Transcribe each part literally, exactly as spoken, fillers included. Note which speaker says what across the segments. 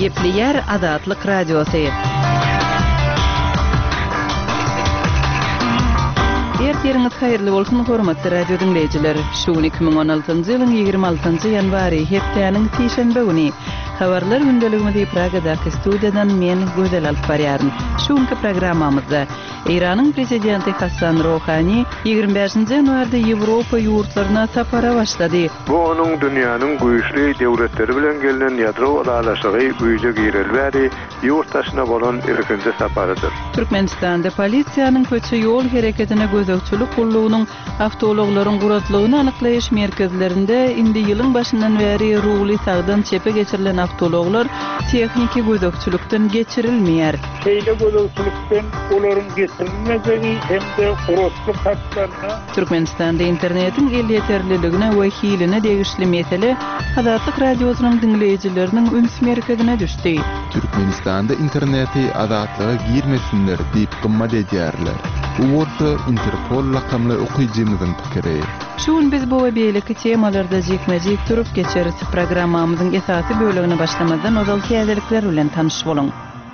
Speaker 1: Gepli yer Azatlyk Radiosu. Ertiriňiz haýyrly bolsun hormatly radio dinleýijiler. Şu iki ming on altynjy ýylyň ýygrimi altynjy ýanwary hepdeniň tişenbe güni habarlar gündeliginde Pragadaky studiýadan men Gözel alyp barýaryn. Şuňky programmamyzda Iranyň prezidenti Hasan Rouhani ýygrimi beşinji ýanwarda Ýewropa ýurtlaryna sapara başlady.
Speaker 2: Bu onuň dünýäniň güýçli döwletleri bilen gelinen ýadro alaşygy güýje girilýär, ýurtdaşyna bolan ilkinji saparydyr.
Speaker 1: Türkmenistanda polisiýanyň köçe ýol hereketine gözegçilik gullugynyň awtologlaryň guratlygyny anyklaýyş merkezlerinde indi ýylyň başyndan bäri ruhly sagdan çepe geçirilen awtologlar texniki gözegçilikden geçirilmeýär.
Speaker 3: Şeýle gözegçilikden olaryň geçirilmejegi hemde uruslyk hatlaryna
Speaker 1: Türkmenistanda internetiň el ýeterliligine we hiline degişli mesele Azatlyk radiosynyň dinleýijileriniň üns merkezine düşdi.
Speaker 4: Türkmenistanda interneti azatlyga girmesinler diýip gymma edýärler. Bu wagtda Interpol lakamly okuyjymyzyň pikiri.
Speaker 1: Şuň biz bu we beýleki temalarda jekmejik turup geçeriz. Programmamyzyň esasy bölümine başlamadan ozal häzirlikler bilen tanyş boluň.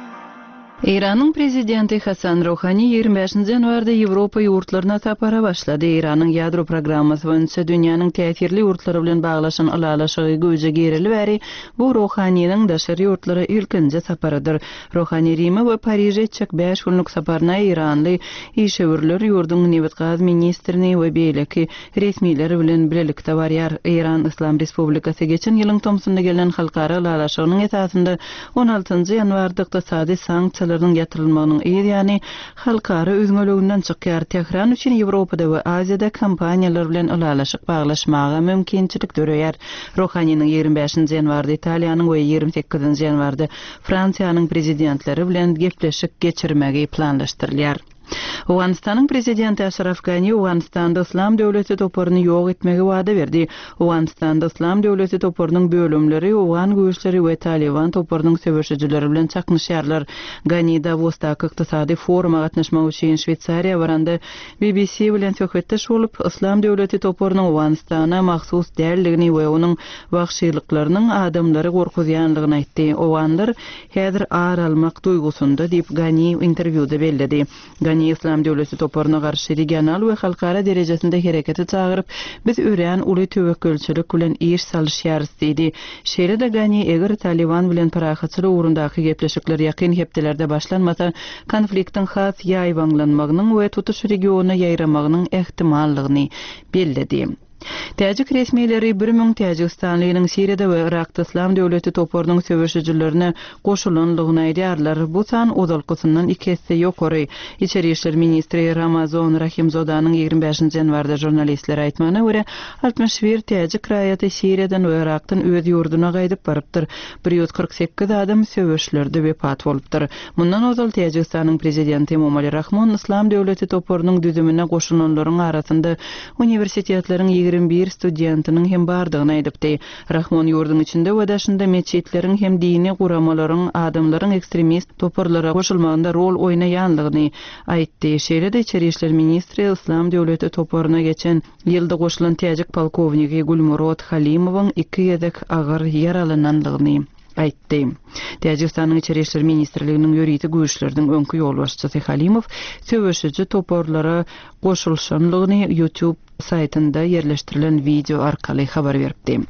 Speaker 1: Iranyň prezidenti Hasan Rouhani ýygrimi beşinji ýanwarda Ýewropa ýurtlaryna sapara başlady. Iranyň ýadro programmasy boýunça dünýäniň täsirli ýurtlary bilen baglaşan alalaşygy göze gerilýär. Bu Rouhanyň daşary ýurtlara ilkinji saparadyr. Rouhani Rime we Paryje çek beş günlük saparyna Iranly işgörler ýurdunyň newet gaz ministrini we beýleki resmiýleri bilen birlikde barýar. Iran Islam Respublikasy geçen ýylyň tomsunda gelen halkara alalaşygynyň esasynda on altynjy ýanwarda ykdysady sanksiýa ýatyrylyň ýatyrylmagynyň ýa-ni halkara özgörlüginden çykýar. Tehran üçin Ýewropada we Aziýada kompaniýalar bilen alalaşyk baglaşmaga mümkinçilik döreýär. Rouhanyň ýygrimi beşinji ýanwarda Italiýanyň we ýygrimi sekizinji ýanwarda Fransiýanyň prezidentleri bilen gepleşik geçirmegi planlaşdyrylýar. Owganistanyň prezidenti Ashraf Ghani Owganistanda Islam döwleti toparyny ýok etmegi wada berdi. Owganistanda Islam döwleti toparynyň bölümleri Owgan güýçleri we Taliban toparynyň söwüşçileri bilen çaknyşýarlar. Ghani Davosdaky ykdysady foruma gatnaşmak üçin Şwetsariýa baranda B B C bilen söhbetdeş bolup Islam döwleti toparynyň Owganistana mahsus därligini we onuň wagşylyklarynyň adamlary gorkuzýanlygyny aýtdy. Owganlar häzir ar almak duýgusunda diýip Ghani interwýuda belledi. Ghani İslam döwleti toparyna garşy regional we halkara derejesinde hereketi çagyryp biz ören uly töwekkülçilik bilen iş salýşýarys diýdi. Şeýle de Ghani eger Taliban bilen parahatçylyk urundaky gepleşikler ýakyn hepdelerde başlanmasa konfliktiň has ýaýbanlanmagynyň we tutuş regionuna ýaýramagynyň ehtimallygyny belledi. Täjik resmiýetleri bir ming Täjikstanlynyň Siriýada we Irakda Islam döwleti toparynyň söwüşçilerine goşulanlygyny aýdýarlar. Bu san ozalkysyndan iki hesse ýokary. İçeri işler ministri Ramazan Rahimzodanyň ýygrimi beşinji ýanwarda jurnalistlere aýtmagyna görä altymyş bir Täjik raýaty Siriýadan we Irakdan öz ýurduna gaýdyp barypdyr. bir ýüz kırk sekiz adam söwüşlerde wepat bolupdyr. Mundan ozal Täjikstanyň prezidenti Emomali Rahmon Islam döwleti toparynyň düzümine goşulanlaryň arasynda universitetleriň ýygrimi bir studentiniň hem bardygyny aýdypdy. Rahmon ýurdunyň içinde we daşynda meçitleriň hem dini guramalaryň adamlaryň ekstremist toparlara goşulmagynda rol oýnaýanlygyny aýtdy. Şeýle de içeri işler ministri Islam döwleti toparyna geçen ýylda goşulan Täjik polkowniki Gulmurod Halimowyň iki ýedek agyr yaralananlygyny aýtdy. Täjikstanyň içeri işler ministrliginiň ýöriti güýçleriniň öňkü ýol başçysy Halimow söwüşçi toparlara goşulşanlygyny YouTube saytynda yerleştirilen video arkaly habar berdi.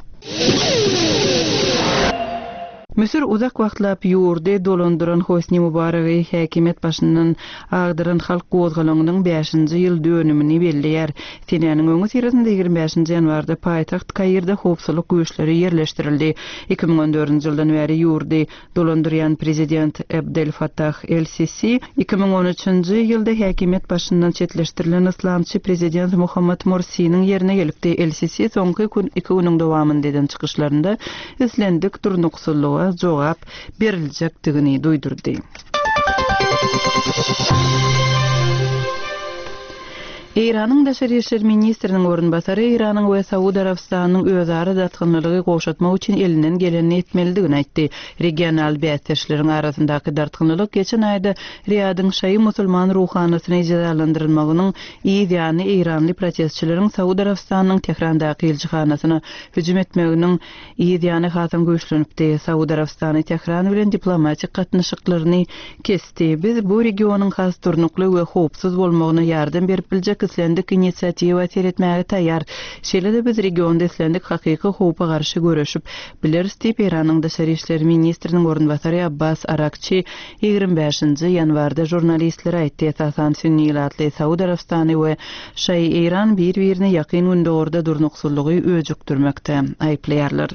Speaker 1: Müsür uzak wagtlap ýurdy dolandyran Hosni Mubaragi häkimet başyndan agdyran halk gozgalygynyň beşinji ýyl dönümini belleýär. Senäniň öňü sirasynda ýygrimi beşinji ýanwarda paýtaxt Kairde howpsuzlyk güýçleri yerleştirildi. iki ming on dördünji ýyldan bäri ýurdy dolandyrýan prezident Abdel Fattah el-Sisi iki ming on üçünji ýylda häkimet başyndan çetleşdirilen islamçy prezident Muhammad Morsi'niň ýerine gelipdi. El-Sisi soňky iki güniň dowamynda çykyşlarynda islendik durnuksuzlyga jogap beriljakdygyny duýdurdy. İran'ın Daşary işler ministriniň orunbasary İran'yň we Saudy Arabistanyň özara datgynlygy goşatmak üçin elinden geleni etmelidigini aýtdy. Regional bästirçileriň arasyndaky dartgynlyk geçen aýda Riýadyň şaý musulman ruhanasyny ýalandyrymagynyň ýa-ni İranly protestçileriň Saudy Arabistanyň Tehrandaky elçihanasyna hüjüm etmeginiň ýa-ni hasam güýçlenipdi. Saudy Arabistany Tehran bilen diplomatik gatnaşyklaryny kesdi. Biz bu regionyň has turnukly we howpsuz bolmagyna ýardam berip biljek islendik inisiatiwa teretmäge taýýar. Şeýle-de biz regionda islendik hakyky howpa garşy görüşip biliriz diýip Iranyň Daşary işler ministriniň orunbasary Abbas Arakçy ýygrimi beşinji ýanwarda jurnalistlere aýtdy. Esasan sünniýatly Saudy Arabistany we şaý İran bir-birini ýakyn günde orada durnuksullygy öjükdirmekde aýplaýarlar.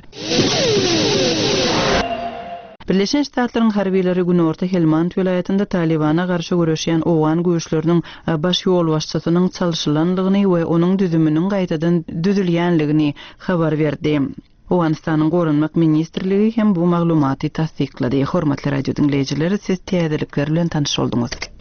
Speaker 1: Birleşen Ştatlaryň harbiýleri Günorta Helmand vilayatynda Talibana garşy görüşýän owan güýçleriniň baş ýol başçysynyň çalyşylanlygyny we onuň düzüminiň gaýtadan düzülýänligini habar berdi. Owganistanyň gorunmak ministrligi hem bu maglumaty tasdiklady. Hormatly radio dinleýijileri, siz täzelikler bilen tanyş bolduňuz.